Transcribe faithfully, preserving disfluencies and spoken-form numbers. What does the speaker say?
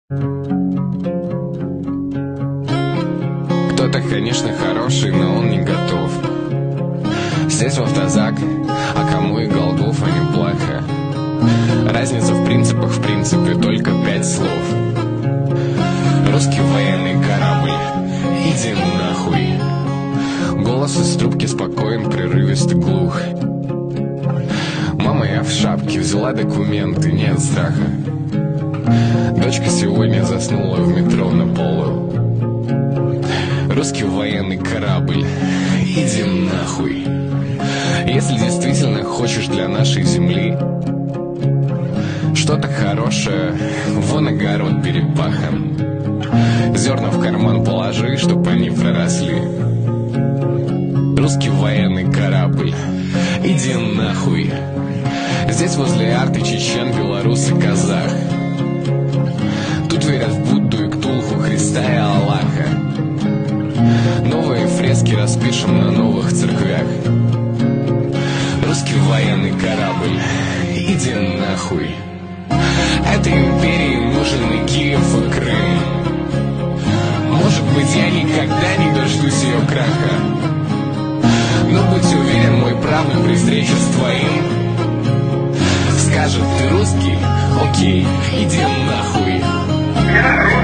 Кто-то, конечно, хороший, но он не готов сесть в автозак, а кому и Голгофа не плохо. Разница в принципах, в принципе, только пять слов. Русский военный корабль, иди нахуй. Голос из трубки спокоен, прерывист и глух. Мама, я в шапке, взяла документы, нет страха. Дочка сегодня заснула в метро на полу. Русский военный корабль, иди нахуй. Если действительно хочешь для нашей земли что-то хорошее, вон огород перед пахом. Зерна в карман положи, чтоб они проросли. Русский военный корабль, иди нахуй. Здесь возле арты чечен, белорус и казах. Тут верят в Будду и Ктулху, Христа и Аллаха. Новые фрески распишем на новых церквях. Русский военный корабль, иди нахуй. Этой империи нужен и Киев, и Крым. Может быть, я никогда не дождусь ее краха, но будь уверен, мой правый при встрече с твоим скажет: ты русский? Окей, иди нахуй.